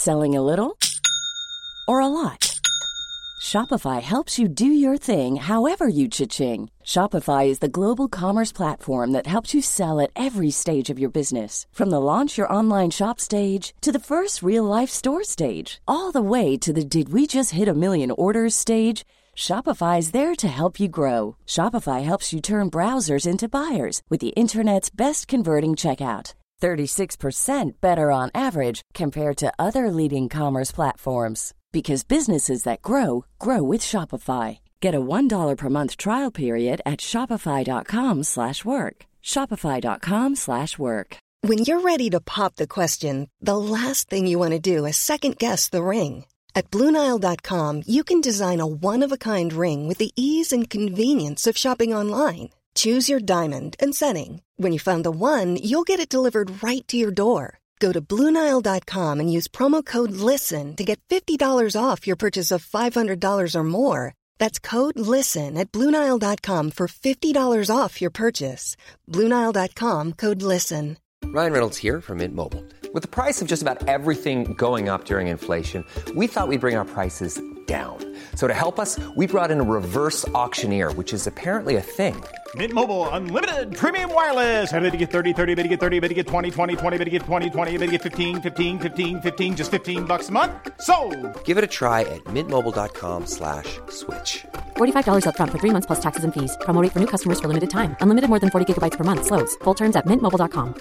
Selling a little or a lot? Shopify helps you do your thing however you cha-ching. Shopify is the global commerce platform that helps you sell at every stage of your business. From the launch your online shop stage to the first real-life store stage, all the way to the did we just hit a million orders stage. Shopify is there to help you grow. Shopify helps you turn browsers into buyers with the internet's best converting checkout. 36% better on average compared to other leading commerce platforms. Because businesses that grow, grow with Shopify. Get a $1 per month trial period at shopify.com/work. Shopify.com/work. When you're ready to pop the question, the last thing you want to do is second-guess the ring. At BlueNile.com, you can design a one-of-a-kind ring with the ease and convenience of shopping online. Choose your diamond and setting. When you find the one, you'll get it delivered right to your door. Go to BlueNile.com and use promo code LISTEN to get $50 off your purchase of $500 or more. That's code LISTEN at BlueNile.com for $50 off your purchase. BlueNile.com, code LISTEN. Ryan Reynolds here from Mint Mobile. With the price of just about everything going up during inflation, we thought we'd bring our prices down. So to help us, we brought in a reverse auctioneer, which is apparently a thing. Mint Mobile Unlimited Premium Wireless. How to get 30, 30, bit to get 30, bit to get 20, 20, 20, bit to get 20, 20, bit to get 15, 15, 15, 15, just $15 a month? Sold! Give it a try at mintmobile.com/switch. $45 up front for 3 months plus taxes and fees. Promo rate for new customers for limited time. Unlimited more than 40 gigabytes per month. Slows full terms at mintmobile.com.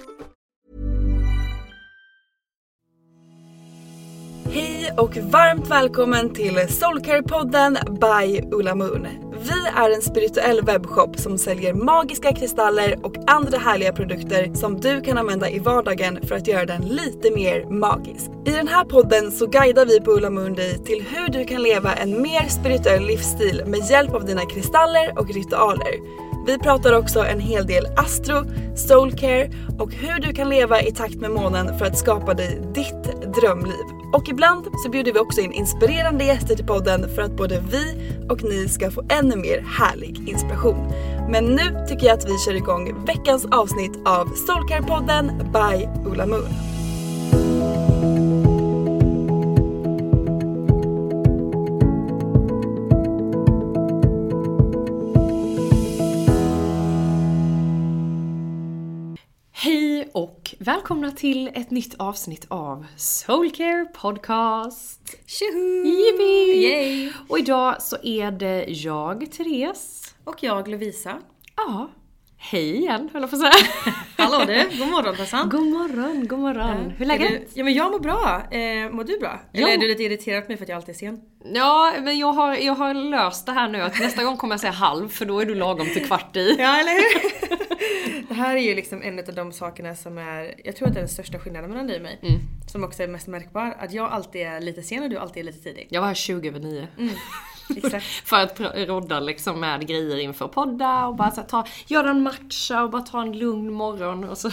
Hej och varmt välkommen till Soulcare-podden by Ulla Moon. Vi är en spirituell webbshop som säljer magiska kristaller och andra härliga produkter som du kan använda i vardagen för att göra den lite mer magisk. I den här podden så guidar vi på Ulla Moon dig till hur du kan leva en mer spirituell livsstil med hjälp av dina kristaller och ritualer. Vi pratar också en hel del astro, soulcare och hur du kan leva i takt med månen för att skapa dig ditt drömliv. Och ibland så bjuder vi också in inspirerande gäster till podden för att både vi och ni ska få ännu mer härlig inspiration. Men nu tycker jag att vi kör igång veckans avsnitt av Soulcare-podden by Ulla Moon. Hej och välkomna till ett nytt avsnitt av Soulcare Podcast. Tjoho! Yippie! Yay! Och idag så är det jag, Therese. Och jag, Lovisa. Ja, hej igen, höll jag på att säga. Hallå du, god morgon Tassan. God morgon, god morgon. Hur är läget? Ja, men jag mår bra. Mår du bra? Ja. Eller är du lite irriterad på mig för att jag alltid är sen? Ja, men jag har löst det här nu. Att nästa gång kommer jag säga halv, för då är du lagom till kvart i. Ja, eller hur? Det här är ju liksom en av de sakerna som är, jag tror att det är den största skillnaden mellan dig och mig. Som också är mest märkbar. Att jag alltid är lite sen och du alltid är lite tidig. Jag var här 20:09. Exakt. För att rodda liksom med grejer inför podda och bara så här, göra en matcha och bara ta en lugn morgon. Och så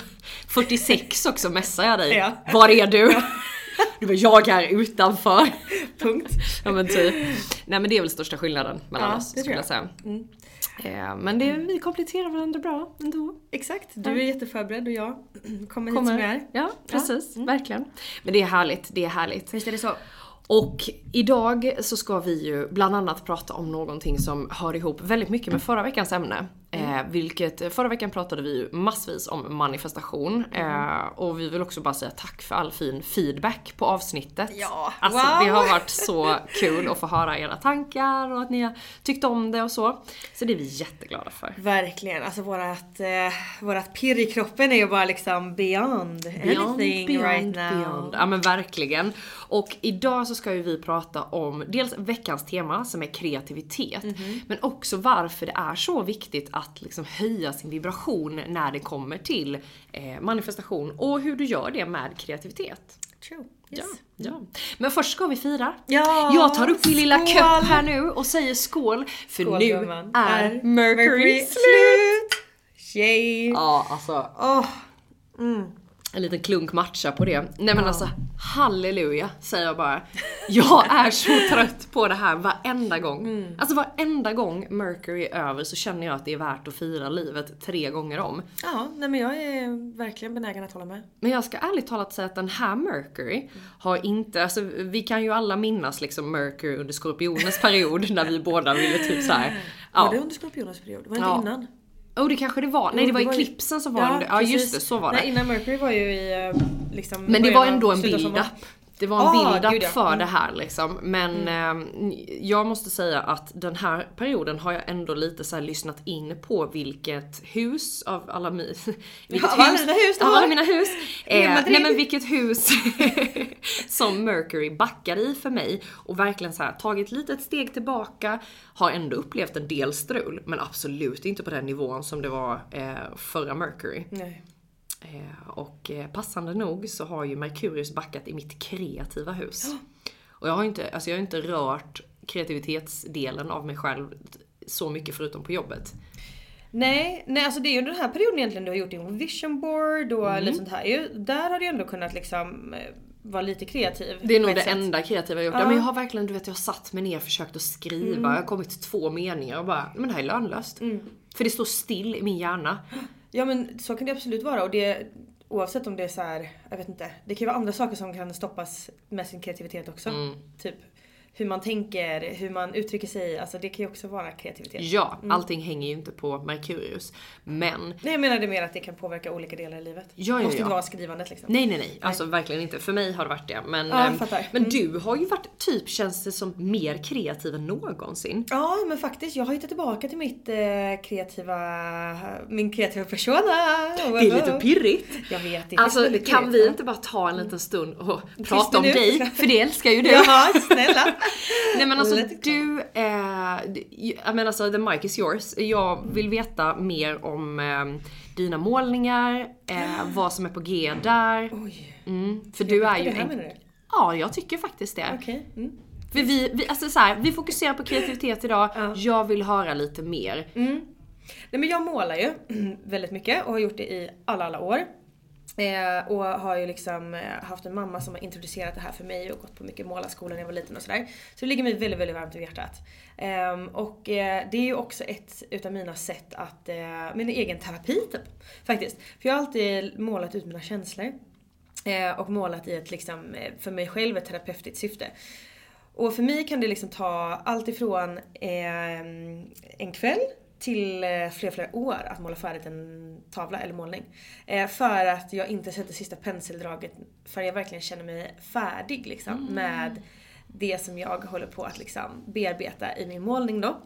46 också mässar jag dig. Ja. Var är du? Du bara, jag är utanför. Punkt. Ja, men typ. Nej, men det är väl största skillnaden mellan oss, det skulle jag säga. Men vi kompletterar varandra bra ändå. Exakt, du är jätteförberedd och jag kommer hit som jag är. Ja, precis, verkligen. Men det är härligt. Visst är det så? Och idag så ska vi ju bland annat prata om någonting som hör ihop väldigt mycket med förra veckans ämne. Vilket förra veckan pratade vi ju massvis om manifestation. Och vi vill också bara säga tack för all fin feedback på avsnittet. Ja, alltså, wow. Det har varit så kul att få höra era tankar och att ni har tyckt om det och så. Så det är vi jätteglada för. Verkligen, alltså vårat pirr i kroppen är ju bara liksom beyond anything right now. Ja, men verkligen. Och idag så ska ju vi prata om dels veckans tema som är kreativitet. Men också varför det är så viktigt att liksom höja sin vibration när det kommer till manifestation. Och hur du gör det med kreativitet. True. Yes. Ja. Men först ska vi fira. Ja, jag tar upp min lilla skål. kopp här nu och säger skål. För skål, nu gumman. är Mercury slut. Yay. Ja, alltså. En liten klunk matcha på det. Nej, men alltså, halleluja, säger jag bara. Jag är så trött på det här varenda gång. Alltså varenda gång Mercury är över så känner jag att det är värt att fira livet 3 gånger om. Ja, nej men jag är verkligen benägen att hålla med. Men jag ska ärligt talat säga att den här Mercury har inte, alltså vi kan ju alla minnas liksom Mercury under Skorpionens period när vi båda ville typ så här. Ja. Var det under Skorpionens period? Var det inte innan? Det kanske det var. Nej, det var Eclipsen som var under. Ja, just det, så var det. Nej, innan Mercury var ju i liksom... Men det var ändå en build-up. Det var en build-up gud, ja. för det här liksom. Men jag måste säga att den här perioden har jag ändå lite så här lyssnat in på vilket hus av alla alla mina hus. Nej men vilket hus som Mercury backade i för mig. Och verkligen så här tagit lite ett steg tillbaka. Har ändå upplevt en del strul. Men absolut inte på den nivån som det var förra Mercury. Nej. Och passande nog så har ju Merkurius backat i mitt kreativa hus. Och jag har inte rört kreativitetsdelen av mig själv så mycket förutom på jobbet. Nej, alltså det är ju den här perioden egentligen du har gjort din vision board och lite sånt här. Där har du ändå kunnat liksom vara lite kreativ. Det är nog det enda kreativa jag gjort. Ja. Men jag har verkligen, jag har satt mig ner och försökt att skriva. Jag har kommit till 2 meningar och bara, men det här är lönlöst. För det står still i min hjärna. Ja men så kan det absolut vara, och det oavsett om det är så här, jag vet inte, det kan ju vara andra saker som kan stoppas med sin kreativitet också. Typ hur man tänker, hur man uttrycker sig, alltså det kan ju också vara kreativitet. Ja, allting hänger ju inte på Merkurius. Men... Nej, jag menar det mer att det kan påverka olika delar i livet. Ja. Det måste inte vara skrivandet liksom. Nej. Alltså verkligen inte. För mig har det varit det. Men, men du har ju varit typ, känns det som, mer kreativ än någonsin. Ja, men faktiskt. Jag har hittat tillbaka till min kreativa persona. Det är lite pirrigt. Jag vet. Det alltså kan pirrigt. Vi inte bara ta en liten stund och prata om minut. dig? För det älskar ju du. Ja, snälla. Nej men alltså du, jag menar alltså the mic is yours. Jag vill veta mer om dina målningar, vad som är på G där. Oj. För du är ju en... Ja, jag tycker faktiskt det. Okej. För vi alltså så här, vi fokuserar på kreativitet idag. Jag vill höra lite mer. Nej men jag målar ju väldigt mycket och har gjort det i alla år. Och har ju liksom haft en mamma som har introducerat det här för mig och gått på mycket målarskolan när jag var liten och sådär. Så det ligger mig väldigt, väldigt varmt i hjärtat. Och det är ju också ett utav mina sätt att, min egen terapi typ, faktiskt. För jag har alltid målat ut mina känslor. Och målat i ett liksom, för mig själv ett terapeutiskt syfte. Och för mig kan det liksom ta allt ifrån en kväll till flera år att måla färdigt en tavla eller målning. För att jag inte sätter sista penseldraget för jag verkligen känner mig färdig liksom, med det som jag håller på att liksom bearbeta i min målning då.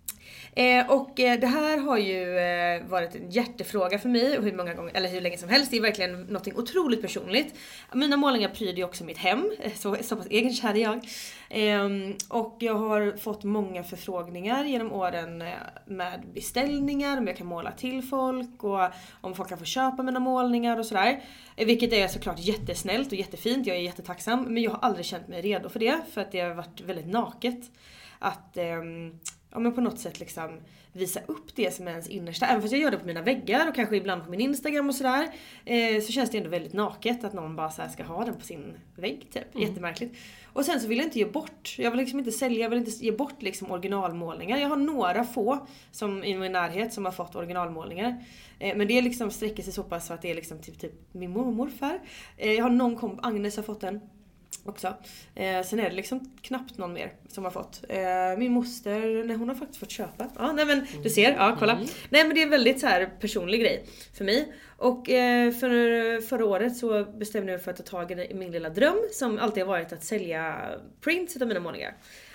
Och det här har ju varit en hjärtefråga för mig hur många gånger, eller hur länge som helst. Det är verkligen något otroligt personligt. Mina målningar pryder ju också mitt hem, så pass egenkär är jag. Och jag har fått många förfrågningar genom åren med beställningar, om jag kan måla till folk och om folk kan få köpa mina målningar och sådär. Vilket är såklart jättesnällt och jättefint, jag är jättetacksam. Men jag har aldrig känt mig redo för det, för att det har varit väldigt naket att men på något sätt liksom visa upp det som är ens innersta. Även fast jag gör det på mina väggar och kanske ibland på min Instagram och sådär, så känns det ändå väldigt naket att någon bara så här ska ha den på sin vägg typ. Jättemärkligt. Och sen så vill jag inte ge bort. Jag vill liksom inte sälja, jag vill inte ge bort liksom originalmålningar. Jag har några få som i min närhet som har fått originalmålningar. Men det är liksom sträcker sig så pass så att det är liksom typ min morfar. Jag har någon Agnes har fått den också. Sen är det liksom knappt någon mer som har fått. Min moster, nej, hon har faktiskt fått köpa. Ja, nej men du ser, ja kolla. Nej men det är en väldigt så här personlig grej för mig. Och förra året så bestämde jag mig för att ta tag i min lilla dröm som alltid har varit att sälja prints av mina målningar.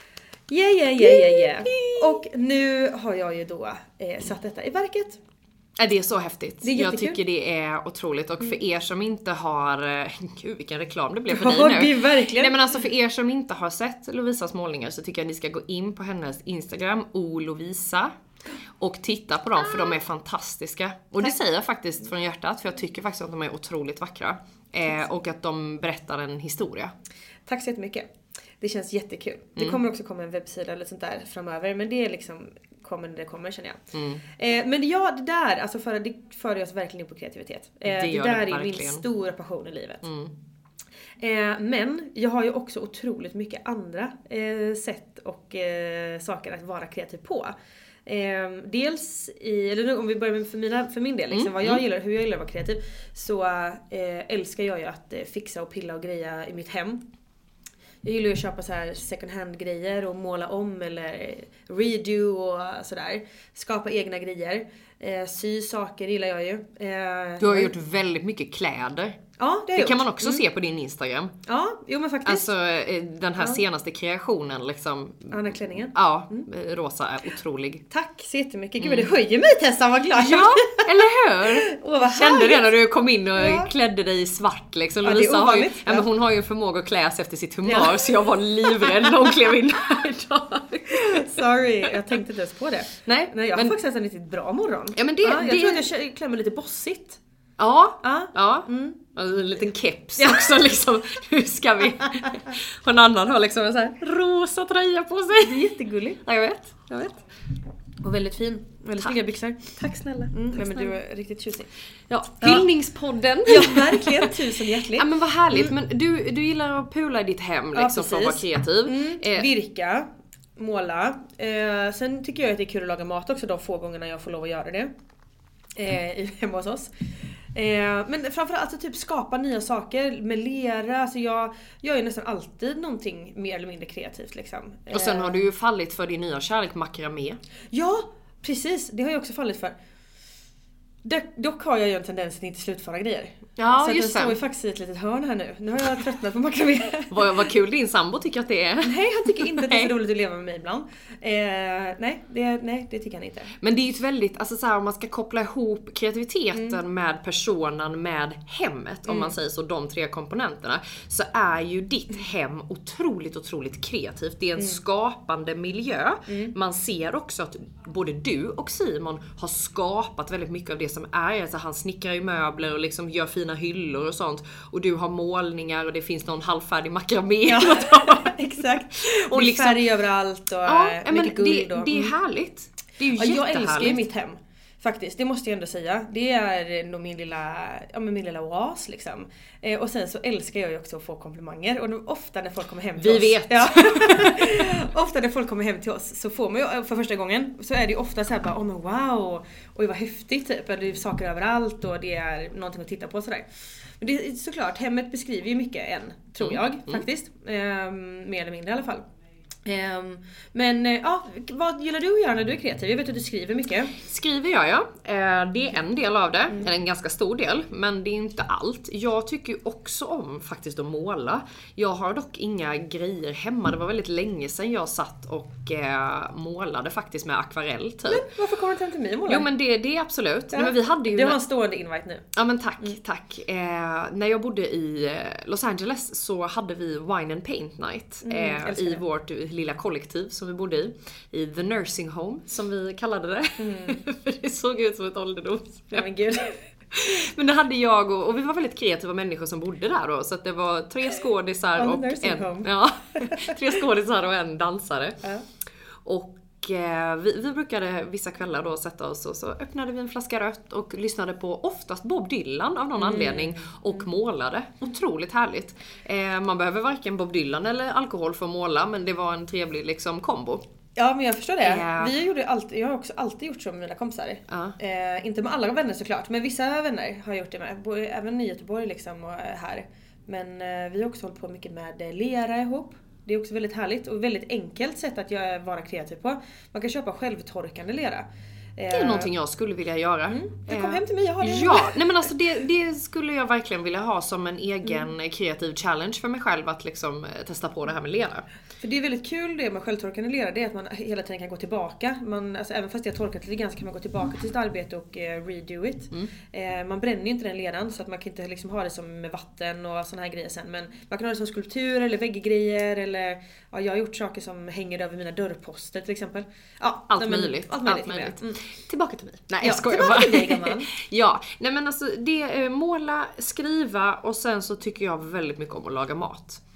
Yeah. Och nu har jag ju då satt detta i verket. Det är så häftigt. Det är jag tycker det är otroligt. Och för er som inte har... Gud, vilken reklam det blev för dig nu. Det är verkligen. Nej, men alltså för er som inte har sett Lovisas målningar så tycker jag ni ska gå in på hennes Instagram, Lovisa, och titta på dem, för de är fantastiska. Och det säger jag faktiskt från hjärtat, för jag tycker faktiskt att de är otroligt vackra. Och att de berättar en historia. Tack så jättemycket. Det känns jättekul. Det kommer också komma en webbsida eller sånt där framöver. Men det är liksom det kommer känner jag. Men ja, det där, alltså det för oss verkligen in på kreativitet. Det där är min stora passion i livet. Men jag har ju också otroligt mycket andra sätt och saker att vara kreativ på. Dels eller om vi börjar med för min del liksom, vad jag gillar, hur jag gillar att vara kreativ, så älskar jag ju att fixa och pilla och greja i mitt hem. Jag gillar ju att köpa så här second hand grejer och måla om eller redo och sådär. Skapa egna grejer. Sy saker gillar jag ju. Du har gjort väldigt mycket kläder. Ja, det kan man också se på din Instagram. Ja, jo men faktiskt. Alltså den här senaste kreationen liksom. Ja, den här klänningen. Ja, rosa är otrolig. Tack så jättemycket. Gud, det höjer mig, Tessa, vad glad. Ja, eller hur? Vad kände det när du kom in och klädde dig i svart liksom. Ja, det är ovanligt. Men hon har ju förmåga att klä sig efter sitt humör, så jag var livrädd när hon klev in här idag. Sorry, jag tänkte inte ens på det. Nej, jag har faktiskt en riktigt bra morgon. Ja, men jag tror att jag klär mig lite bossigt. Ja. En liten keps också liksom. Hur ska vi? Och en annan har liksom en så här rosa tröja på sig. Det är jättegulligt. Ja, jag vet. Och väldigt fin. Väldigt snygga byxor. Tack snälla. Men du är riktigt tjusig. Ja, hyllningspodden. Ja, verkligen. Tusen hjärtligt. Ja, men vad härligt. Men du gillar att pula i ditt hem liksom, för att vara kreativ. Virka, måla. Sen tycker jag att det är kul att laga mat också de få gångerna jag får lov att göra det. Hemma hos oss. Men framförallt alltså, typ skapa nya saker med lera. Alltså jag gör ju nästan alltid någonting mer eller mindre kreativt liksom. Och sen har du ju fallit för din nya kärlek makramé. Ja, precis. Det har jag också fallit för. Dock har jag ju en tendens att inte slutföra grejer. Ja, så just det. Så jag står ju faktiskt i ett litet hörn här nu. Nu har jag tröttnat på makramé. Vad kul din sambo tycker att det är. Nej, han tycker inte att det är så roligt att leva med mig ibland. Nej, det tycker han inte. Men det är ju ett väldigt, alltså så här, om man ska koppla ihop kreativiteten med personen med hemmet, om man säger så, de tre komponenterna, så är ju ditt hem otroligt kreativt. Det är en skapande miljö. Man ser också att både du och Simon har skapat väldigt mycket av det som är. Alltså han snickrar ju möbler och liksom gör fina hyllor och sånt. Och du har målningar och det finns någon halvfärdig makramé. Ja, exakt. Och liksom, färg överallt och mycket guld. Det är härligt. Det är ju jättehärligt. Jag älskar ju mitt hem. Faktiskt, det måste jag ändå säga. Det är nog min lilla oas liksom. Och sen så älskar jag ju också att få komplimanger. Och ofta när folk kommer hem till oss. Vi vet! Ja. Ofta när folk kommer hem till oss så får man ju för första gången. Så är det ju ofta så här bara, men wow. Oj vad häftigt typ. Det är saker överallt och det är någonting att titta på sådär. Men det är såklart, hemmet beskriver ju mycket än, tror jag faktiskt. Mer eller mindre i alla fall. Men vad gillar du att göra när du är kreativ? Jag vet att du skriver mycket. Skriver jag, ja. Det är en del av det. Eller en ganska stor del. Men det är inte allt. Jag tycker ju också om faktiskt att måla. Jag har dock inga grejer hemma. Det var väldigt länge sedan jag satt och målade faktiskt med akvarell typ. Men varför kommer du inte till mig och måla? Jo men det är absolut. Ja. Nej, men vi hade ju det var en stående invite nu. Ja men tack. När jag bodde i Los Angeles så hade vi Wine and Paint Night i vårt lilla kollektiv som vi bodde i The Nursing Home som vi kallade det. För det såg ut som ett ålderdoms. Ja, men gud. Men det hade jag och vi var väldigt kreativa människor som bodde där då, så att det var 3 skådisar och tre skådisar och en dansare. Och vi brukade vissa kvällar då sätta oss och så öppnade vi en flaska rött och lyssnade på oftast Bob Dylan av någon anledning och målade. Otroligt härligt. Man behöver varken Bob Dylan eller alkohol för att måla, men det var en trevlig liksom kombo. Ja, men jag förstår det. Jag har också alltid gjort så med mina kompisar. Inte med alla vänner såklart, men vissa vänner har gjort det med. Även i Göteborg liksom och här. Men vi har också hållit på mycket med lera ihop. Det är också väldigt härligt och väldigt enkelt sätt att vara kreativ på. Man kan köpa självtorkande lera. Det är någonting jag skulle vilja göra. Du kom hem till mig, jag har det. Ja, nej men alltså det skulle jag verkligen vilja ha som en egen kreativ challenge för mig själv att liksom testa på det här med lera. För det är väldigt kul det med självtorkande lera, det är att man hela tiden kan gå tillbaka. Alltså, även fast jag torkat lite grann så kan man gå tillbaka till sitt arbete och redo it. Man bränner ju inte den leran så att man kan inte liksom ha det som med vatten och såna här grejer sen. Men man kan ha det som skulptur eller vägggrejer eller jag har gjort saker som hänger över mina dörrposter till exempel. Ja, allt möjligt. Tillbaka till mig. Nej, jag skojar bara. Till dig, gammal. Ja, nej men alltså det måla, skriva och sen så tycker jag väldigt mycket om att laga mat.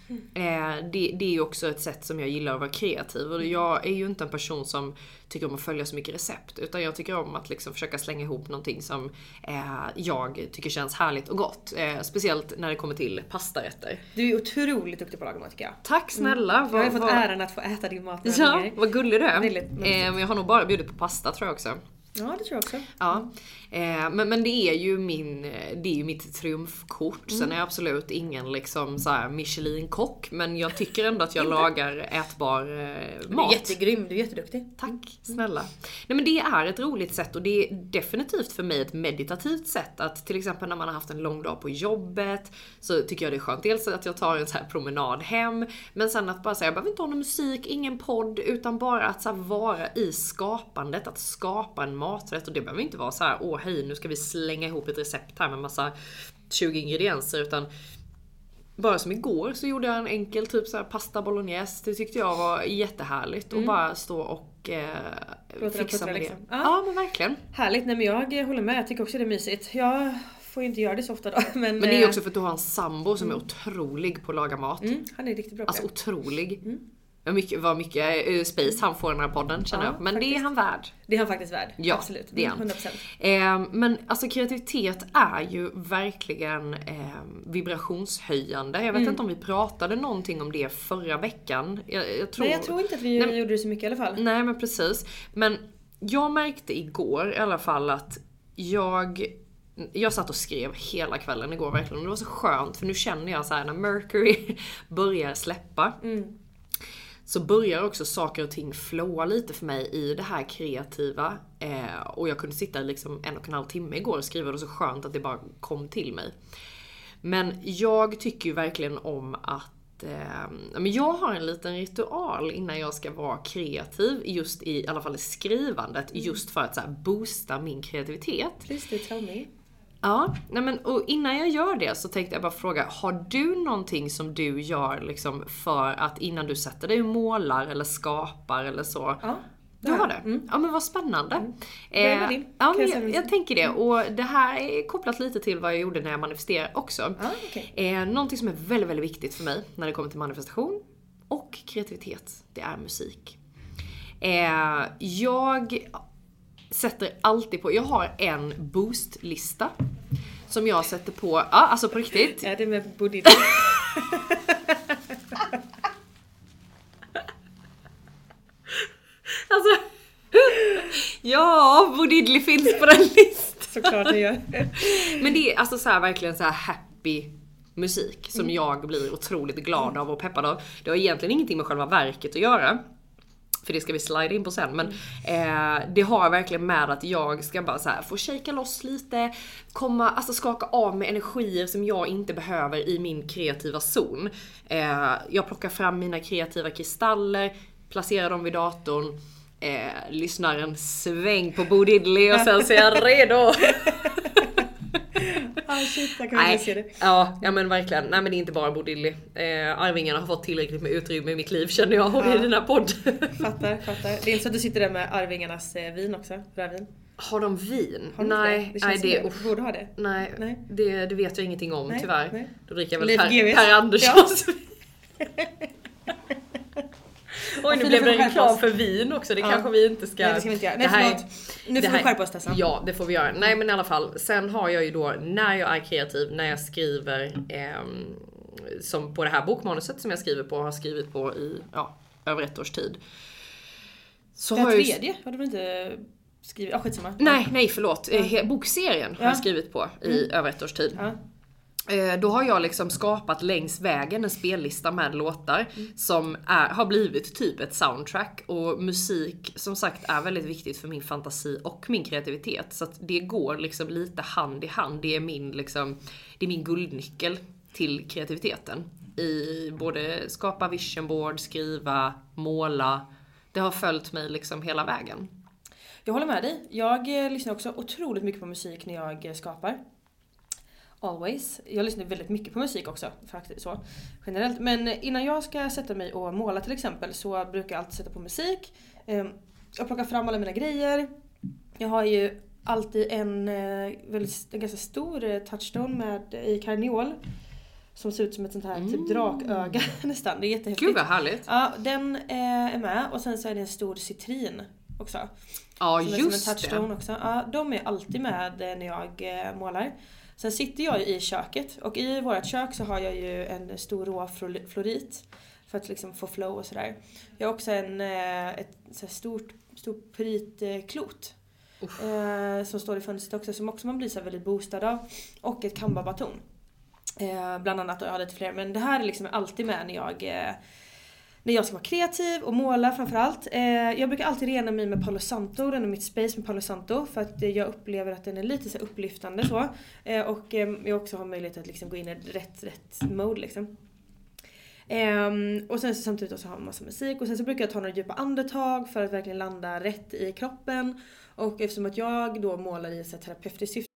Det är ju också ett sätt som jag gillar att vara kreativ. Och jag är ju inte en person som tycker om att följa så mycket recept. Utan jag tycker om att liksom försöka slänga ihop någonting som jag tycker känns härligt och gott. Speciellt när det kommer till pastarätter. Du är otroligt duktig på att laga mat tycker jag. Tack snälla. Jag har fått äran att få äta din mat. Ja, vad gullig du är. Väldigt. Jag har nog bara bjudit på pasta tror jag också. Ja, det tror jag också. Ja. Men det är ju mitt triumfkort. Sen är jag absolut ingen liksom så här Michelin-kock, men jag tycker ändå att jag lagar ätbar mat. Du är jättegrym, du är jätteduktig. Tack, snälla. Nej, men det är ett roligt sätt och det är definitivt för mig ett meditativt sätt. Att till exempel när man har haft en lång dag på jobbet så tycker jag det är skönt. Dels att jag tar en så här promenad hem, men sen att bara säga jag behöver inte ha någon musik, ingen podd, utan bara att så här vara i skapandet, att skapa en maträtt. Och det behöver inte vara så här hej, nu ska vi slänga ihop ett recept här med massa 20 ingredienser, utan bara som igår så gjorde jag en enkel typ så här pasta bolognese. Det tyckte jag var jättehärligt och bara stå och fixa med det. Liksom. Ja, men verkligen. Härligt, nej men jag håller med, jag tycker också det är mysigt. Jag får ju inte göra det så ofta då. Men det är också för att du har en sambo som är otrolig på att laga mat. Han är riktigt bra på det. Alltså otrolig. Vad mycket space han får i den här podden känner jag. Men faktiskt. Det är han värd. Det är han faktiskt värd. Ja, absolut. Det är han. 100%. Men alltså kreativitet är ju verkligen vibrationshöjande. Jag vet inte om vi pratade någonting om det förra veckan. Jag tror inte att vi gjorde det så mycket i alla fall. Nej, men precis. Men jag märkte igår i alla fall att jag satt och skrev hela kvällen igår verkligen. Och det var så skönt för nu känner jag så här när Mercury börjar släppa. Så börjar också saker och ting flåa lite för mig i det här kreativa. Och jag kunde sitta liksom 1,5 timme igår och skriva. Det var så skönt att det bara kom till mig. Men jag tycker ju verkligen om att... men jag har en liten ritual innan jag ska vara kreativ. Just i alla fall i skrivandet. Just för att så här, boosta min kreativitet. Please do tell me. Ja, nej men, och innan jag gör det så tänkte jag bara fråga, har du någonting som du gör liksom för att innan du sätter dig och målar eller skapar eller så? Ja, du har det? Ja, men vad spännande. Ja, men jag tänker det. Och det här är kopplat lite till vad jag gjorde när jag manifesterade också. Någonting som är väldigt, väldigt viktigt för mig när det kommer till manifestation och kreativitet, det är musik. Jag sätter alltid på, jag har en boostlista som jag sätter på, alltså på riktigt. Ja, det är med Bo Diddley. Alltså, ja, Bo Diddley finns på den listan. Såklart det gör. Men det är alltså så här, verkligen så här happy musik som jag blir otroligt glad av och peppad av. Det har egentligen ingenting med själva verket att göra. För det ska vi slida in på sen. Men det har verkligen med att jag ska bara så här, få shaka loss lite. Skaka av med energier som jag inte behöver i min kreativa zon. Jag plockar fram mina kreativa kristaller. Placerar dem vid datorn. Lyssnar en sväng på Bo Diddley. Och sen så är jag redo. Shit, jag kan inte se det. Ja, men verkligen. Nej, men det är inte bara Bo Diddley. Arvingarna har fått tillräckligt med utrymme i mitt liv, känner jag, i den här podden. Fattar. Det är inte så att du sitter där med Arvingarnas vin också, rödvin. Har de vin? Har de nej, det borde ha det. Nej. Det vet jag ingenting om, tyvärr. Nej. Då dricker jag väl Leif Per Anderssons. Ja. Oj, nu blev det reklam för vin också. Det kanske vi inte ska... Nej, det ska vi inte göra. Nej, nu får vi skärpa oss, Tessa. Ja, det får vi göra. Nej, men i alla fall. Sen har jag ju då, när jag är kreativ, när jag skriver som på det här bokmanuset som jag skriver på, har skrivit på i över 1 års tid. Så det har här tredje? Har du inte skrivit? Skitsamma. Nej, förlåt. Bokserien har jag skrivit på i över 1 års tid. Ja. Då har jag liksom skapat längs vägen en spellista med låtar som har blivit typ ett soundtrack. Och musik som sagt är väldigt viktigt för min fantasi och min kreativitet. Så att det går liksom lite hand i hand. Det är min guldnyckel till kreativiteten. I både skapa vision board, skriva, måla. Det har följt mig liksom hela vägen. Jag håller med dig. Jag lyssnar också otroligt mycket på musik när jag skapar. Always. Jag lyssnar väldigt mycket på musik också, faktiskt så generellt. Men innan jag ska sätta mig och måla till exempel så brukar jag alltid sätta på musik. Jag plockar fram alla mina grejer. Jag har ju alltid en ganska stor touchstone i karneol. som ser ut som ett sånt här typ draköga nästan. Det är jättehäftigt. Gud vad härligt. Ja, den är med. Och sen så är det en stor citrin också. Ja, som just är som en touchstone också. Ja, de är alltid med när jag målar. Sen sitter jag ju i köket. Och i vårt kök så har jag ju en stor rå florit. För att liksom få flow och sådär. Jag har också ett så stort pyritklot. Som står i fönstret också. Som också man blir så väldigt boostad av. Och ett Canva-baton. Bland annat, och jag har lite fler. Men det här är liksom alltid med när jag ska vara kreativ och måla framförallt. Jag brukar alltid rena mig med Palo Santo, rena mitt space med Palo Santo. För att jag upplever att den är lite så upplyftande så. Och jag också har möjlighet att liksom gå in i rätt mode liksom. Och sen så samtidigt så har man massa musik. Och sen så brukar jag ta några djupa andetag för att verkligen landa rätt i kroppen. Och eftersom att jag då målar i ett terapeutiskt syfte.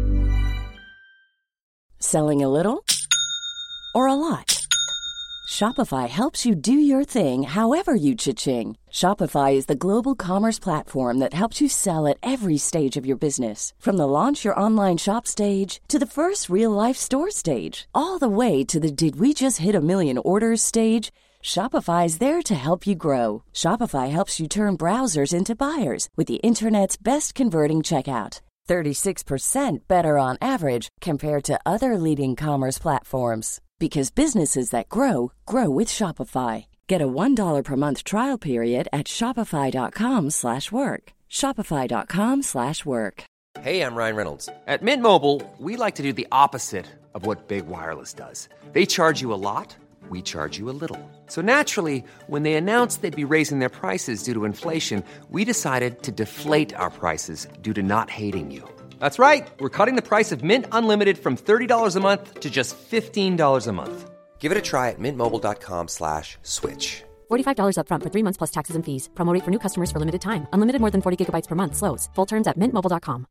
Selling a little or a lot? Shopify helps you do your thing however you cha-ching. Shopify is the global commerce platform that helps you sell at every stage of your business. From the launch your online shop stage to the first real-life store stage. All the way to the did we just hit a million orders stage. Shopify is there to help you grow. Shopify helps you turn browsers into buyers with the internet's best converting checkout. 36% better on average compared to other leading commerce platforms. Because businesses that grow, grow with Shopify. Get a $1 per month trial period at shopify.com/work. Shopify.com/work. Hey, I'm Ryan Reynolds. At Mint Mobile, we like to do the opposite of what Big Wireless does. They charge you a lot, we charge you a little. So naturally, when they announced they'd be raising their prices due to inflation, we decided to deflate our prices due to not hating you. That's right. We're cutting the price of Mint Unlimited from $30 a month to just $15 a month. Give it a try at mintmobile.com/switch. $45 up front for 3 months plus taxes and fees. Promo rate for new customers for limited time. Unlimited more than 40 gigabytes per month. Slows full terms at mintmobile.com.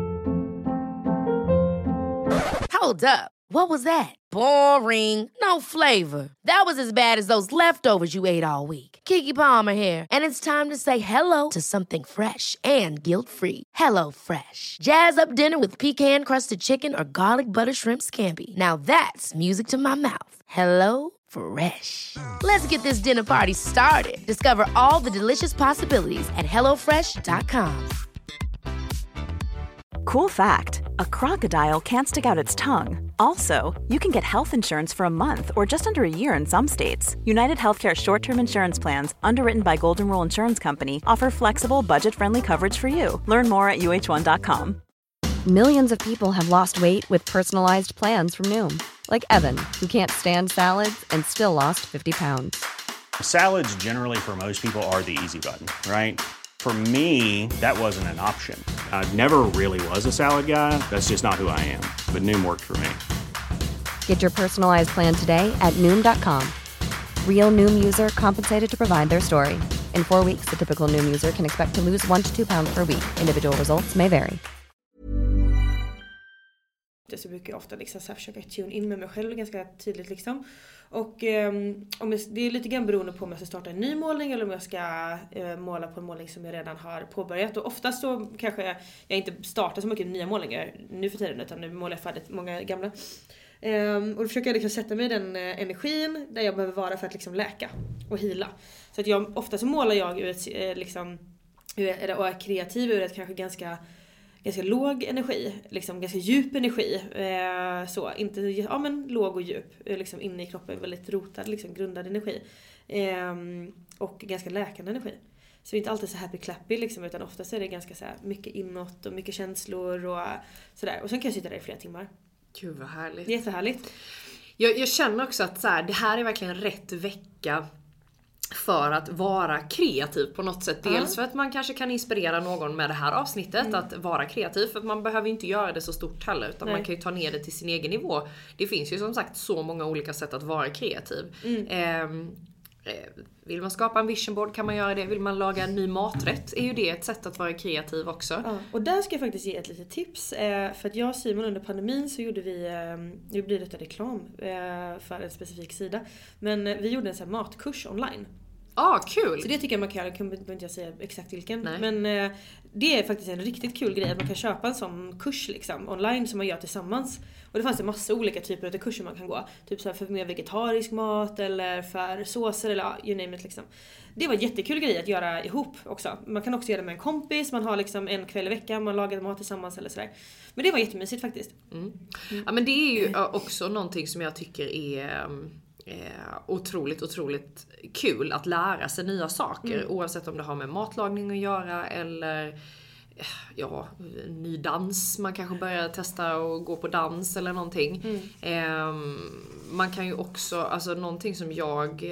Hold up. What was that? Boring. No flavor. That was as bad as those leftovers you ate all week. Keke Palmer here, and it's time to say hello to something fresh and guilt-free. Hello Fresh. Jazz up dinner with pecan-crusted chicken or garlic butter shrimp scampi. Now that's music to my mouth. Hello Fresh. Let's get this dinner party started. Discover all the delicious possibilities at hellofresh.com. Cool fact, a crocodile can't stick out its tongue. Also, you can get health insurance for a month or just under a year in some states. United Healthcare short-term insurance plans, underwritten by Golden Rule Insurance Company, offer flexible, budget-friendly coverage for you. Learn more at uh1.com. Millions of people have lost weight with personalized plans from Noom. Like Evan, who can't stand salads and still lost 50 pounds. Salads generally for most people are the easy button, right? For me, that wasn't an option. I never really was a salad guy. That's just not who I am. But Noom worked for me. Get your personalized plan today at Noom.com. Real Noom user compensated to provide their story. In 4 weeks, the typical Noom user can expect to lose 1 to 2 pounds per week. Individual results may vary. Så brukar jag ofta liksom så försöka tune in med mig själv ganska tydligt liksom. Och det är lite grann beroende på om jag ska starta en ny målning eller om jag ska måla på en målning som jag redan har påbörjat. Och oftast så kanske jag inte startar så mycket nya målningar nu för tiden, utan nu målar jag färdigt många gamla. Och då försöker jag liksom sätta mig i den energin där jag behöver vara för att liksom läka och hila. Så att ofta så målar jag ur ett liksom, och är kreativ ur ett kanske ganska låg energi, liksom ganska djup energi, så inte men låg och djup, liksom inne i kroppen, väldigt rotad, liksom grundad energi, och ganska läkande energi. Så det är inte alltid så happy clappy liksom, utan oftast är det ganska så här mycket inåt och mycket känslor och sådär. Och sen kan jag sitta där i flera timmar. Gud vad härligt. Det är jättehärligt. Jag känner också att så här, det här är verkligen rätt vecka för att vara kreativ på något sätt. Dels för att man kanske kan inspirera någon med det här avsnittet att vara kreativ. För att man behöver inte göra det så stort heller, utan man kan ju ta ner det till sin egen nivå. Det finns ju som sagt så många olika sätt att vara kreativ. Vill man skapa en vision board kan man göra det. Vill man laga en ny maträtt är ju det ett sätt att vara kreativ också. Ja, och där ska jag faktiskt ge ett litet tips. För att jag och Simon under pandemin så gjorde nu blir det reklam för en specifik sida. Men vi gjorde en sån här matkurs online. Kul! Så det tycker jag man kan göra, jag behöver inte säga exakt vilken. Nej. Men det är faktiskt en riktigt kul grej att man kan köpa en sån kurs liksom, online som man gör tillsammans. Och det fanns en massa olika typer av kurser man kan gå. Typ så här för mer vegetarisk mat eller för såser eller you name it liksom. Det var en jättekul grej att göra ihop också. Man kan också göra det med en kompis, man har liksom en kväll i veckan, man lagar mat tillsammans eller sådär. Men det var jättemysigt faktiskt. Ja, men det är ju också någonting som jag tycker är otroligt kul att lära sig nya saker. Oavsett om det har med matlagning att göra eller ny dans. Man kanske börjar testa och gå på dans eller någonting. Man kan ju också, alltså någonting som jag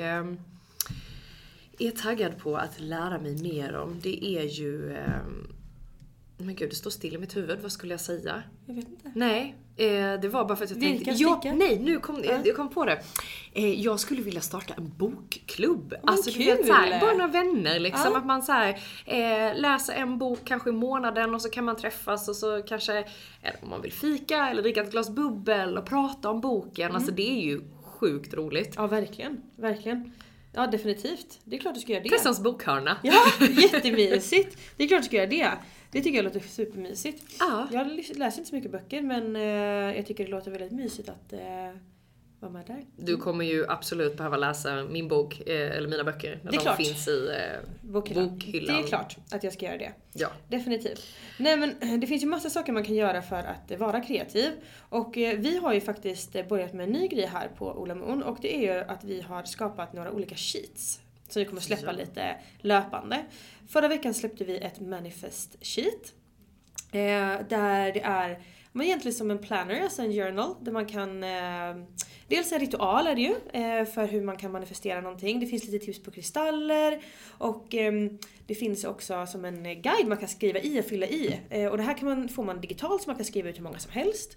är taggad på att lära mig mer om, det är ju men gud, det står still i mitt huvud. Vad skulle jag säga? Jag vet inte. Nej, det var bara för att jag tänkte... Nu kom jag kom på det. Jag skulle vilja starta en bokklubb. Alltså kul! Du vet, så här, bara några vänner liksom. Att man så här, läser en bok kanske i månaden och så kan man träffas och så kanske, om man vill fika eller dricka ett glas bubbel och prata om boken. Alltså det är ju sjukt roligt. Ja, verkligen. Verkligen. Ja, definitivt. Det är klart du ska göra det. Pressans bokhörna. Ja, jättemysigt. Det är klart du ska göra det. Det tycker jag låter supermysigt. Jag läser inte så mycket böcker, men jag tycker det låter väldigt mysigt att vara med där. Du kommer ju absolut behöva läsa min bok, eller mina böcker, när de finns i bokhyllan. Det är klart att jag ska göra det. Ja. Definitivt. Nej, men det finns ju massa saker man kan göra för att vara kreativ. Och vi har ju faktiskt börjat med en ny grej här på Ola Moon. Och det är ju att vi har skapat några olika sheets som vi kommer släppa lite löpande. Förra veckan släppte vi ett manifest sheet. Där det är egentligen som en planner, alltså en journal. Där man kan... Dels en ritual är det ju för hur man kan manifestera någonting. Det finns lite tips på kristaller. Och det finns också som en guide man kan skriva i och fylla i. Och det här får man digitalt så man kan skriva ut hur många som helst.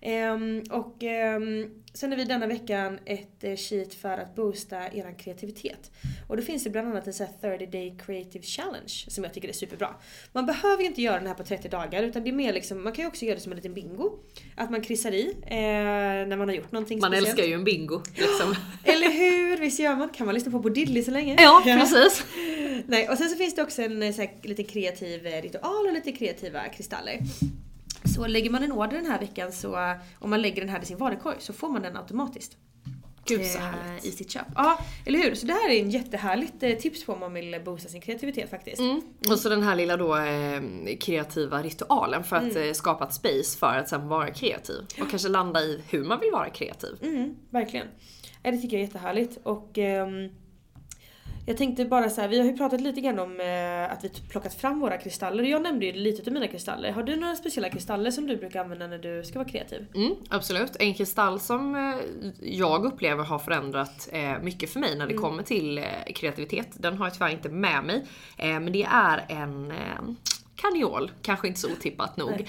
Sen har vi denna veckan ett sheet för att boosta er kreativitet. Och det finns det bland annat en så här 30-day creative challenge som jag tycker är superbra. Man behöver ju inte göra den här på 30 dagar utan det är mer liksom, man kan ju också göra det som en liten bingo. Att man kryssar i när man har gjort någonting man speciellt. Älskar ju en bingo liksom. Eller hur? Visst gör man? Kan man lyssna på Diddley så länge? Ja, precis. Nej, och sen så finns det också en så här, lite kreativ ritual och lite kreativa kristaller. Så lägger man en order den här veckan så om man lägger den här i sin varukorg så får man den automatiskt. Gud så härligt. I sitt köp. Ja, eller hur? Så det här är en jättehärligt tips på om man vill boosta sin kreativitet faktiskt. Och så den här lilla då kreativa ritualen för att skapa ett space för att sen vara kreativ. Och kanske landa i hur man vill vara kreativ. Verkligen. Det tycker jag är jättehärligt. Och jag tänkte bara så här, vi har ju pratat lite grann om att vi plockat fram våra kristaller. Jag nämnde ju lite av mina kristaller. Har du några speciella kristaller som du brukar använda när du ska vara kreativ? Absolut. En kristall som jag upplever har förändrat mycket för mig när det kommer till kreativitet. Den har jag tyvärr inte med mig. Men det är en... Kaniol, kanske inte så otippat nog.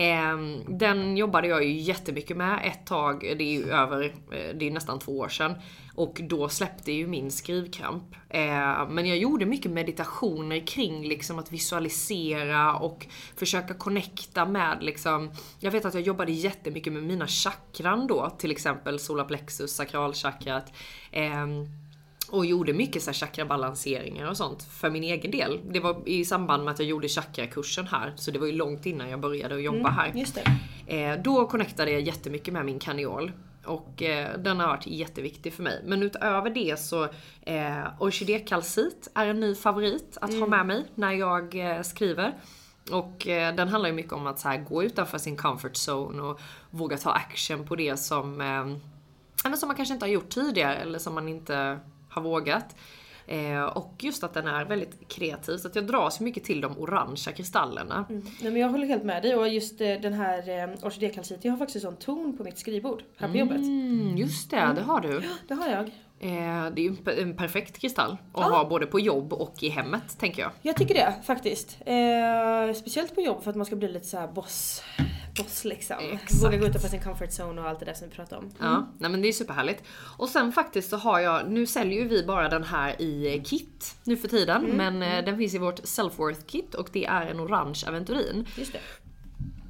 Den jobbade jag ju jättemycket med ett tag, det är ju nästan 2 år sedan. Och då släppte ju min skrivkramp. Men jag gjorde mycket meditationer kring liksom att visualisera och försöka connecta med liksom, jag vet att jag jobbade jättemycket med mina chakran då, till exempel solarplexus, sakralchakrat. Och gjorde mycket så här chakrabalanseringar och sånt för min egen del. Det var i samband med att jag gjorde chakrakursen här. Så det var ju långt innan jag började att jobba här. Just det. Då connectade jag jättemycket med min kaniol. Och den har varit jätteviktig för mig. Men utöver det så orkidékalcit är en ny favorit att ha med mig när jag skriver. Och den handlar ju mycket om att så här, gå utanför sin comfort zone och våga ta action på det som man kanske inte har gjort tidigare eller som man inte har vågat. Och just att den är väldigt kreativ så att jag dras mycket till de orangea kristallerna. Nej, men jag håller helt med dig och just den här orkidékalcit, jag har faktiskt en ton på mitt skrivbord här på jobbet. Just det, det har du. Ja, det har jag. Det är ju en perfekt kristall att ha både på jobb och i hemmet, tänker jag. Jag tycker det faktiskt. Speciellt på jobb för att man ska bli lite så här boss liksom. Våga gå utanför sin comfort zone och allt det där som vi pratar om. Ja, nej men det är superhärligt. Och sen faktiskt så har jag, nu säljer ju vi bara den här i kit nu för tiden. Men den finns i vårt Self-Worth kit och det är en orange aventurin. Just det.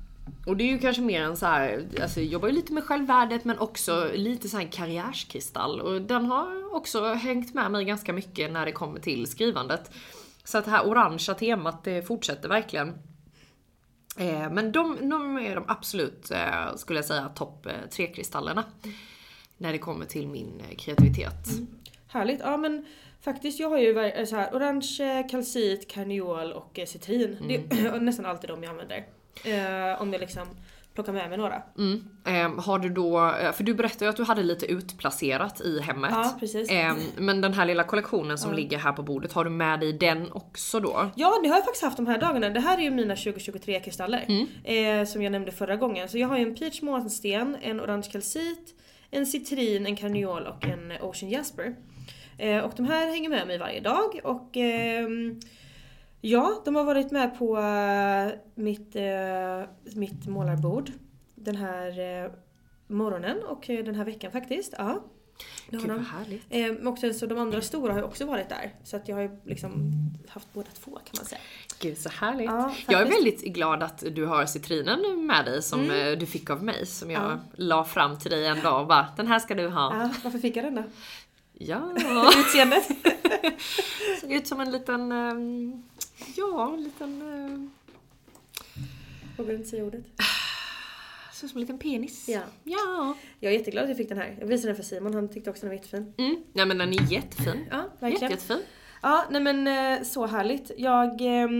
Och det är ju kanske mer en så här, alltså jag jobbar ju lite med självvärdet men också lite så här karriärskristall. Och den har också hängt med mig ganska mycket när det kommer till skrivandet. Så att det här orangea temat, det fortsätter verkligen. Men de är de absolut, skulle jag säga, topp 3-kristallerna. När det kommer till min kreativitet. Härligt, ja men faktiskt jag har ju så här, orange, kalcit, karneol och citrin. Det är nästan alltid de jag använder. Om jag liksom plockar med mig några. Har du då, för du berättade ju att du hade lite utplacerat i hemmet. Ja, precis. Men den här lilla kollektionen som ligger här på bordet, har du med dig den också då? Ja, det har jag faktiskt haft de här dagarna. Det här är ju mina 2023 kristaller. Som jag nämnde förra gången. Så jag har ju en peach månsten, en orange kalcit, en citrin, en karneol och en ocean jasper. Och de här hänger med mig varje dag. Och ja, de har varit med på mitt målarbord den här morgonen och den här veckan faktiskt. Ja. Gud vad härligt. Också, så de andra stora har ju också varit där. Så att jag har ju liksom haft båda två kan man säga. Gud så härligt. Ja, jag är väldigt glad att du har citrinen med dig som du fick av mig. Som jag la fram till dig en dag och bara, den här ska du ha. Ja, varför fick jag den då? Ja. Utseendet. Såg ut som en liten... Vågar inte säga ordet. Såg som en liten penis. Ja. Jag är jätteglad att jag fick den här. Jag visade den för Simon, han tyckte också den var jättefin. Ja men den är jättefin. Ja, verkligen. Jättefin. Ja, nej men så härligt. Jag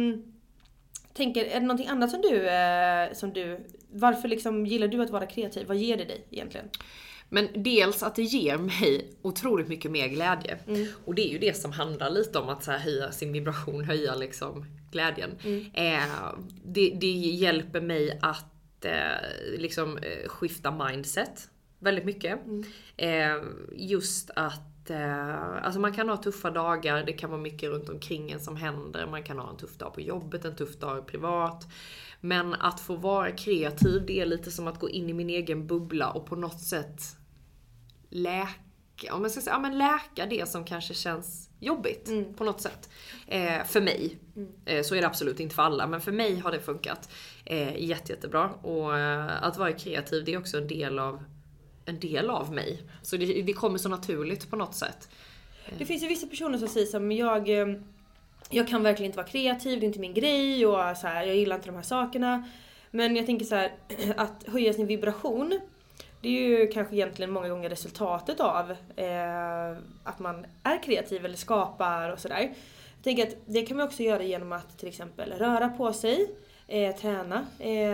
tänker, är det någonting annat som du varför liksom gillar du att vara kreativ? Vad ger det dig egentligen? Men dels att det ger mig otroligt mycket mer glädje. Och det är ju det som handlar lite om att så här höja sin vibration, höja liksom glädjen. Det hjälper mig att liksom skifta mindset väldigt mycket. Just att alltså man kan ha tuffa dagar, det kan vara mycket runt omkring en som händer. Man kan ha en tuff dag på jobbet, en tuff dag privat. Men att få vara kreativ, det är lite som att gå in i min egen bubbla och på något sätt läka, om man ska säga, läka det som kanske känns jobbigt på något sätt. För mig. Så är det absolut inte för alla, men för mig har det funkat jättebra. Och att vara kreativ, det är också en del av mig. Så det kommer så naturligt på något sätt. Det finns ju vissa personer som säger som jag kan verkligen inte vara kreativ, det är inte min grej och så här, jag gillar inte de här sakerna. Men jag tänker så här, att höja sin vibration, det är ju kanske egentligen många gånger resultatet av att man är kreativ eller skapar och sådär. Jag tänker att det kan man också göra genom att till exempel röra på sig, träna,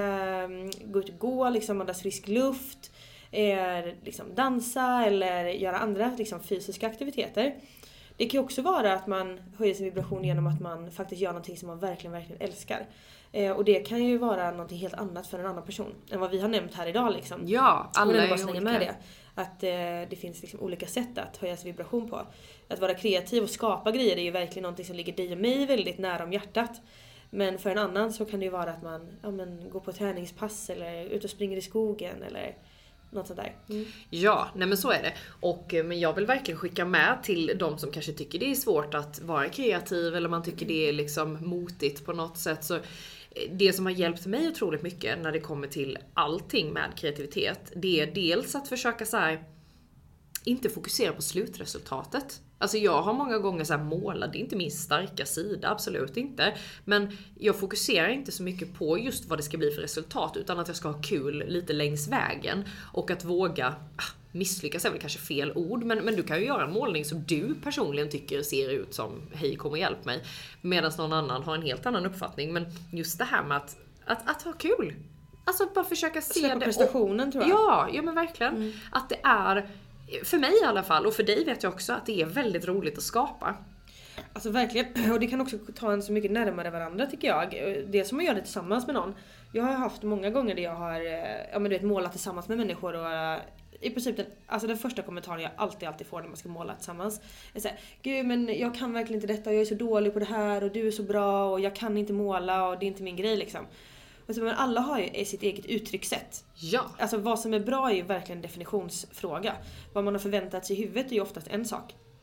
gå ut och gå, liksom andas frisk luft, liksom dansa eller göra andra liksom fysiska aktiviteter. Det kan ju också vara att man höjer sin vibration genom att man faktiskt gör någonting som man verkligen älskar. Och det kan ju vara någonting helt annat för en annan person än vad vi har nämnt här idag liksom. Ja, alla är bara olika. med det. Att det finns liksom olika sätt att höja sin vibration på. Att vara kreativ och skapa grejer är ju verkligen någonting som ligger dig och mig väldigt nära om hjärtat. Men för en annan så kan det ju vara att man går på träningspass eller ut och springer i skogen eller något sånt där. Ja, nej men så är det. Men jag vill verkligen skicka med till de som kanske tycker det är svårt att vara kreativ eller man tycker det är liksom motigt på något sätt. Så det som har hjälpt mig otroligt mycket när det kommer till allting med kreativitet, det är dels att försöka så här, inte fokusera på slutresultatet. Alltså jag har många gånger så här målat, det är inte min starka sida, absolut inte. Men jag fokuserar inte så mycket på just vad det ska bli för resultat, utan att jag ska ha kul lite längs vägen. Och att våga misslyckas är väl kanske fel ord, men du kan ju göra en målning som du personligen tycker ser ut som hej, kom och hjälp mig. Medan någon annan har en helt annan uppfattning. Men just det här med att ha kul. Alltså att bara försöka se det. Prestationen tror jag. Ja men verkligen. Att det är... För mig i alla fall, och för dig vet jag också att det är väldigt roligt att skapa. Alltså verkligen, och det kan också ta en så mycket närmare varandra tycker jag. Det som man gör det tillsammans med någon. Jag har haft många gånger där jag har målat tillsammans med människor och i princip den första kommentaren jag alltid får när man ska måla tillsammans är såhär, gud men jag kan verkligen inte detta och jag är så dålig på det här och du är så bra och jag kan inte måla och det är inte min grej liksom. Men alla har ju sitt eget uttryckssätt. Ja. Alltså vad som är bra är ju verkligen en definitionsfråga. Vad man har förväntat sig i huvudet är ju oftast en sak.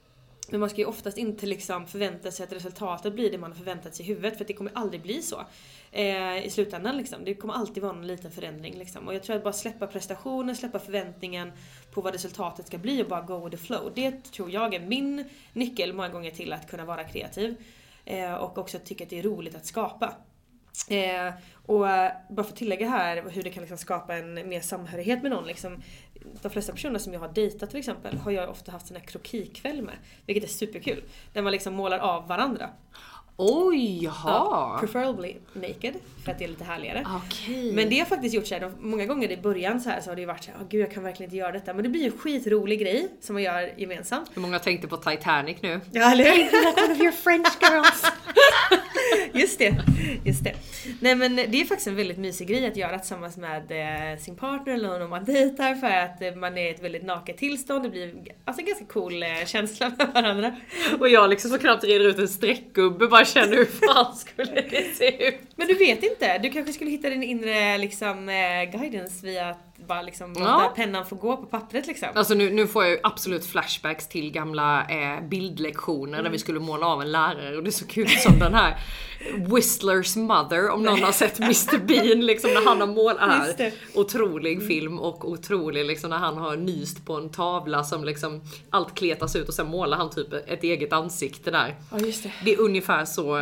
Men man ska ju oftast inte liksom förvänta sig att resultatet blir det man har förväntat sig i huvudet. För att det kommer aldrig bli så i slutändan. Liksom. Det kommer alltid vara en liten förändring. Liksom. Och jag tror att bara släppa prestationen, släppa förväntningen på vad resultatet ska bli och bara go with the flow. Det tror jag är min nyckel många gånger till att kunna vara kreativ. Och också tycka att det är roligt att skapa. Och bara för att tillägga här hur det kan liksom skapa en mer samhörighet med någon liksom, de flesta personer som jag har dejtat till exempel har jag ofta haft sån här krokikväll med, vilket är superkul, där man liksom målar av varandra. Oj, jaha. Ja, preferably naked, för att det är lite härligare. Okay. Men det har faktiskt gjort så här, många gånger i början så har det ju varit så här, gud jag kan verkligen inte göra detta. Men det blir ju en skitrolig grej som man gör gemensamt. Hur många tänkte på Titanic nu? Ja, eller one of your French girls. Just det. Nej men det är faktiskt en väldigt mysig grej att göra tillsammans med sin partner eller någon man dejtar, för att man är i ett väldigt naket tillstånd. Det blir alltså en ganska cool känsla med varandra. Och jag liksom så knappt reder ut en streckgubbe, bara känner hur fan skulle det se ut. Men du vet inte, du kanske skulle hitta din inre liksom guidance via att bara liksom låta pennan få gå på pappret liksom. Alltså nu får jag ju absolut flashbacks till gamla bildlektioner där vi skulle måla av en lärare, och det är så kul som den här Whistler's Mother, om någon har sett Mr. Bean liksom, när han har målat otrolig film och otrolig liksom, när han har nyst på en tavla som liksom allt kletas ut och sen målar han typ ett eget ansikte där. Ja, just det. Det är ungefär så.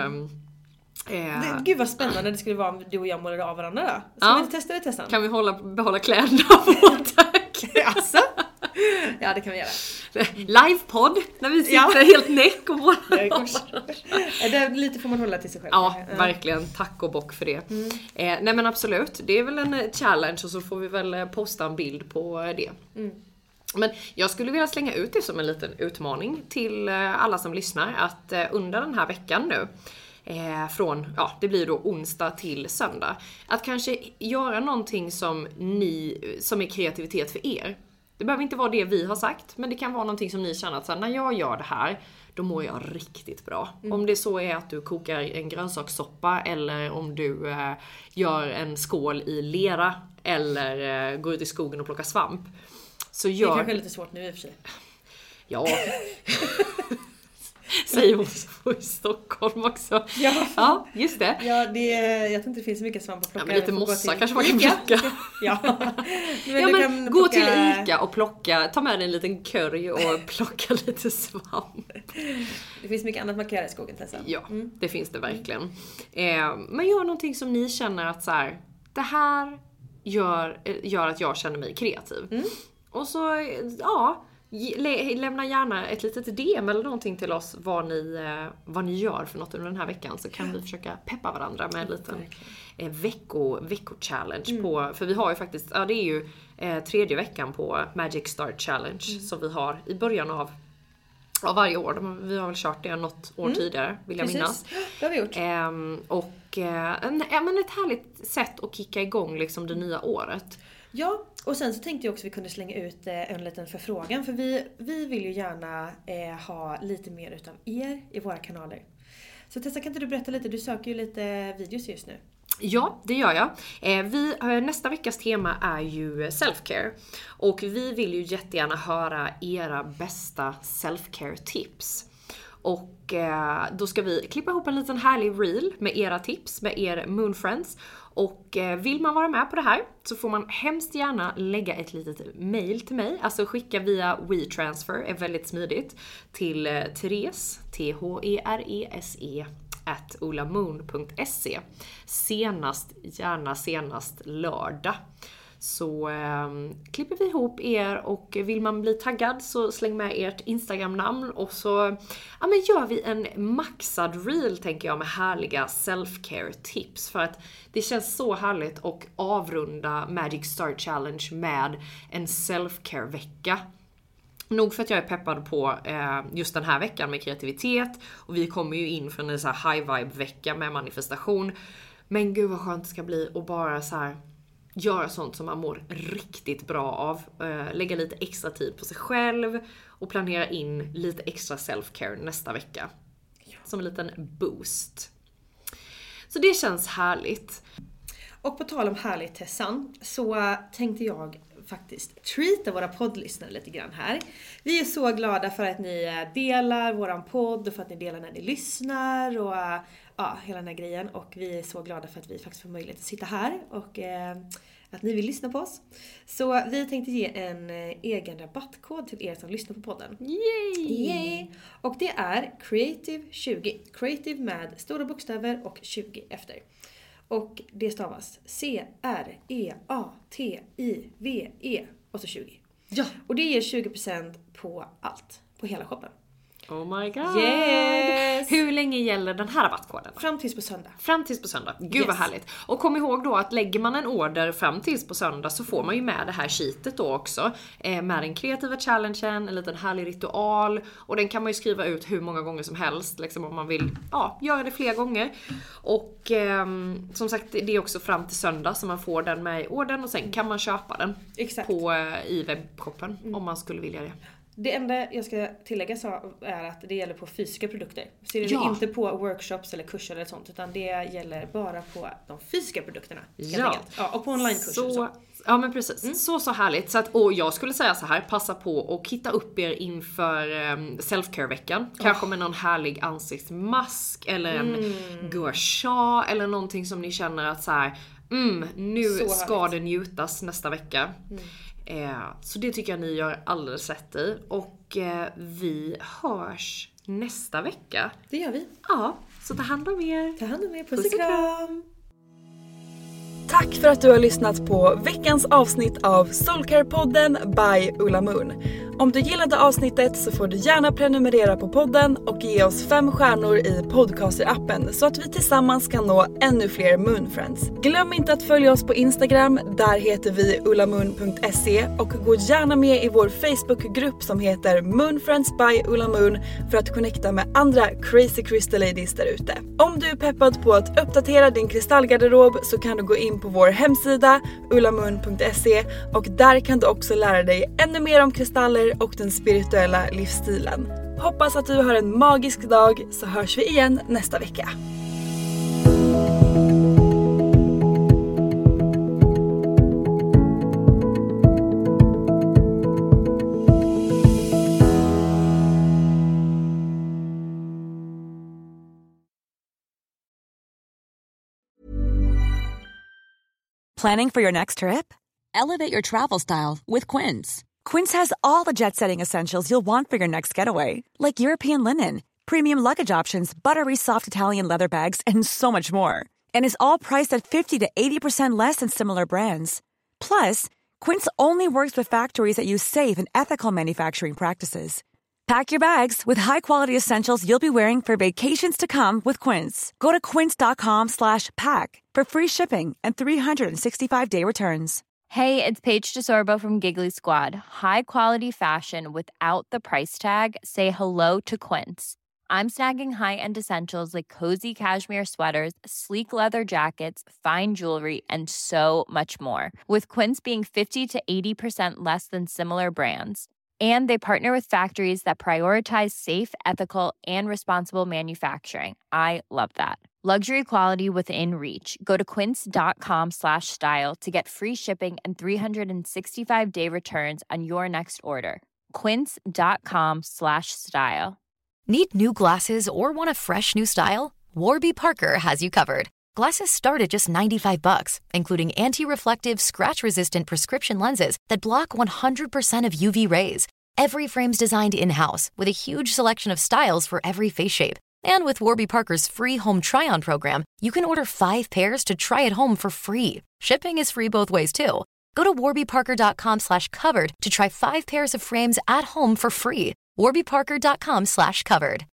Gud vad spännande det skulle vara om du och jag målade av varandra då. Ska vi inte testa det testan? Kan vi behålla kläderna på, tack? Alltså? Ja, det kan vi göra. Livepodd när vi sitter helt näck och målar. Det är lite får man hålla till sig själv. Ja, verkligen. Tack och bock för det. Nej men absolut, det är väl en challenge, och så får vi väl posta en bild på det. Men jag skulle vilja slänga ut det som en liten utmaning till alla som lyssnar, att under den här veckan nu, från, det blir då onsdag till söndag, att kanske göra någonting som är kreativitet för er. Det behöver inte vara det vi har sagt, men det kan vara någonting som ni känner att så här, när jag gör det här, då mår jag riktigt bra. Om det så är att du kokar en grönsakssoppa, eller om du gör en skål i lera, eller går ut i skogen och plockar svamp. Så det är kanske lite svårt nu i och för sig. Ja. Säger hon så i Stockholm också. Ja, just det. Ja, jag tror inte det finns så mycket svamp att plocka. Ja, men lite mossa kanske man kan plocka. Men gå till Ica och plocka. Ta med dig en liten curry och plocka lite svamp. Det finns mycket annat man kan göra i skogen, Tessa. Ja, det finns det verkligen. Men gör någonting som ni känner att så här, det här gör att jag känner mig kreativ. Och så, lämna gärna ett litet DM eller någonting till oss vad ni gör för något under den här veckan, så kan vi försöka peppa varandra med en liten vecko-challenge på, för vi har ju faktiskt, det är ju 3:e veckan på Magic Start Challenge som vi har i början av varje år. Vi har väl kört det något år tidigare, vill jag minnas. Det har vi gjort. Men ett härligt sätt att kicka igång liksom det nya året. Ja, och sen så tänkte jag också att vi kunde slänga ut en liten förfrågan. För vi vill ju gärna ha lite mer utav er i våra kanaler. Så Tessa, kan inte du berätta lite? Du söker ju lite videos just nu. Ja, det gör jag. Nästa veckas tema är ju self-care. Och vi vill ju jättegärna höra era bästa self-care tips. Och då ska vi klippa ihop en liten härlig reel med era tips, med er Moonfriends. Och vill man vara med på det här så får man hemskt gärna lägga ett litet mail till mig. Alltså skicka via WeTransfer, är väldigt smidigt, till Therese, THERESE @olamoon.se. Senast lördag. Så klipper vi ihop er, och vill man bli taggad så släng med ert Instagram-namn, och så gör vi en maxad reel, tänker jag, med härliga self-care tips, för att det känns så härligt att avrunda Magic Start Challenge med en self-care-vecka. Nog för att jag är peppad på just den här veckan med kreativitet, och vi kommer ju in från en så här high-vibe-vecka med manifestation. Men gud vad skönt det ska bli att bara så här göra sånt som man mår riktigt bra av. Lägga lite extra tid på sig själv och planera in lite extra self-care nästa vecka. Som en liten boost. Så det känns härligt. Och på tal om härligt, Tessan, så tänkte jag faktiskt treata våra poddlyssnare lite grann här. Vi är så glada för att ni delar våran podd och för att ni delar när ni lyssnar och hela den här grejen. Och vi är så glada för att vi faktiskt får möjlighet att sitta här och att ni vill lyssna på oss. Så vi tänkte ge en egen rabattkod till er som lyssnar på podden. Yay! Och det är Creative20. Creative med stora bokstäver och 20 efter. Och det stavas CREATIVE och så 20. Ja. Och det ger 20% på allt. På hela shoppen. Oh my god. Yes. Hur länge gäller den här rabattkoden? Fram tills på söndag. Fram tills på söndag. Gud vad härligt. Och kom ihåg då att lägger man en order fram tills på söndag så får man ju med det här sheetet då också. Med den kreativa challengen, en liten härlig ritual. Och den kan man ju skriva ut hur många gånger som helst. Liksom om man vill göra det fler gånger. Och som sagt, det är också fram till söndag så man får den med i ordern. Och sen kan man köpa den i webbshoppen om man skulle vilja det. Det enda jag ska tillägga är att det gäller på fysiska produkter. Så det är inte på workshops eller kurser eller sånt. Utan det gäller bara på de fysiska produkterna. Och på onlinekurser. Ja men precis. Så härligt. Så att, och jag skulle säga så här. Passa på och hitta upp er inför self-care-veckan. Kanske med någon härlig ansiktsmask. Eller en gua sha. Eller någonting som ni känner att så här. Nu så ska härligt. Det njutas nästa vecka. Så det tycker jag ni gör alldeles rätt i. Och vi hörs nästa vecka. Det gör vi. Ja, så ta hand om er. Ta hand om er. Puss och kram. Tack för att du har lyssnat på veckans avsnitt av Soulcare-podden by Ulla Moon. Om du gillade avsnittet så får du gärna prenumerera på podden och ge oss 5 stjärnor i podcaster-appen så att vi tillsammans kan nå ännu fler Moonfriends. Glöm inte att följa oss på Instagram, där heter vi ullamoon.se och gå gärna med i vår Facebookgrupp som heter Moonfriends by Ulla Moon för att connecta med andra crazy crystal ladies där ute. Om du är peppad på att uppdatera din kristallgarderob så kan du gå in på vår hemsida ullamoon.se och där kan du också lära dig ännu mer om kristaller och den spirituella livsstilen. Hoppas att du har en magisk dag, så hörs vi igen nästa vecka. Planning for your next trip? Elevate your travel style with Quince. Quince has all the jet-setting essentials you'll want for your next getaway, like European linen, premium luggage options, buttery soft Italian leather bags, and so much more. And is all priced at 50 to 80% less than similar brands. Plus, Quince only works with factories that use safe and ethical manufacturing practices. Pack your bags with high-quality essentials you'll be wearing for vacations to come with Quince. Go to quince.com/pack for free shipping and 365-day returns. Hey, it's Paige DeSorbo from Giggly Squad. High quality fashion without the price tag. Say hello to Quince. I'm snagging high-end essentials like cozy cashmere sweaters, sleek leather jackets, fine jewelry, and so much more. With Quince being 50 to 80% less than similar brands. And they partner with factories that prioritize safe, ethical, and responsible manufacturing. I love that. Luxury quality within reach. Go to quince.com/style to get free shipping and 365-day returns on your next order. Quince.com/style. Need new glasses or want a fresh new style? Warby Parker has you covered. Glasses start at just $95, including anti-reflective, scratch-resistant prescription lenses that block 100% of UV rays. Every frame's designed in-house with a huge selection of styles for every face shape. And with Warby Parker's free home try-on program, you can order 5 pairs to try at home for free. Shipping is free both ways, too. Go to warbyparker.com/covered to try 5 pairs of frames at home for free. warbyparker.com/covered.